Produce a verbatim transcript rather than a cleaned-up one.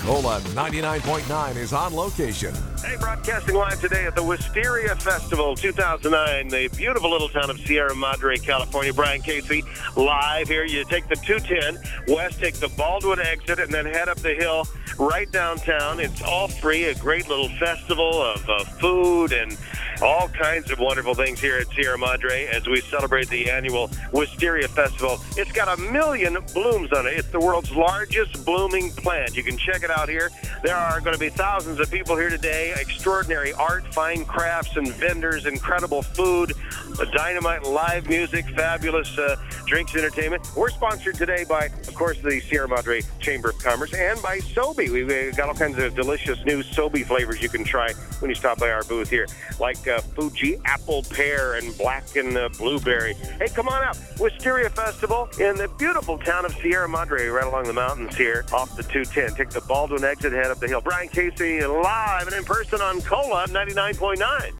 Cola ninety-nine point nine is on location. Hey, broadcasting live today at the Wisteria Festival two thousand nine, the beautiful little town of Sierra Madre, California. Brian Casey, live here. You take the two ten west, take the Baldwin exit, and then head up the hill right downtown. It's all free, a great little festival of uh, food and all kinds of wonderful things here at Sierra Madre as we celebrate the annual Wisteria Festival. It's got a million blooms on it. It's the world's largest blooming plant. You can check it out here. There are going to be thousands of people here today. Extraordinary art, fine crafts, and vendors, incredible food, dynamite live music, fabulous uh, drinks, entertainment. We're sponsored today by, of course, the Sierra Madre Chamber of Commerce and by Sobe. We've got all kinds of delicious new Sobe flavors you can try when you stop by our booth here, like uh, Fuji apple pear and black and uh, blueberry. Hey, come on out. Wisteria Festival in the beautiful town of Sierra Madre, right along the mountains here off the two ten. Take the Baldwin exit, head up the hill. Brian Casey live and in person on Cola ninety-nine point nine.